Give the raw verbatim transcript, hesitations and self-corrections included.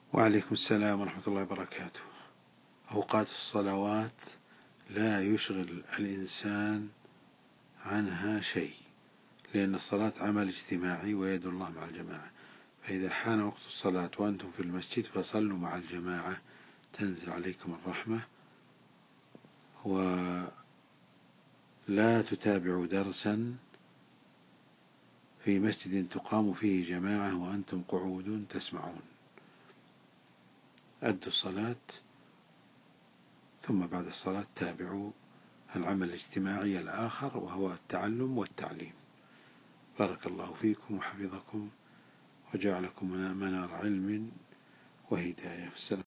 وعليكم السلام ورحمة الله وبركاته. أوقات الصلوات لا يشغل الإنسان عنها شيء، لأن الصلاة عمل اجتماعي ويد الله مع الجماعة، فإذا حان وقت الصلاة وأنتم في المسجد فصلوا مع الجماعة تنزل عليكم الرحمة، ولا تتابعوا درسا في مسجد تقام فيه جماعة وأنتم قعود تسمعون. أدوا الصلاة ثم بعد الصلاة تابعوا العمل الاجتماعي الآخر وهو التعلم والتعليم. بارك الله فيكم وحفظكم وجعلكم منار علم وهداية.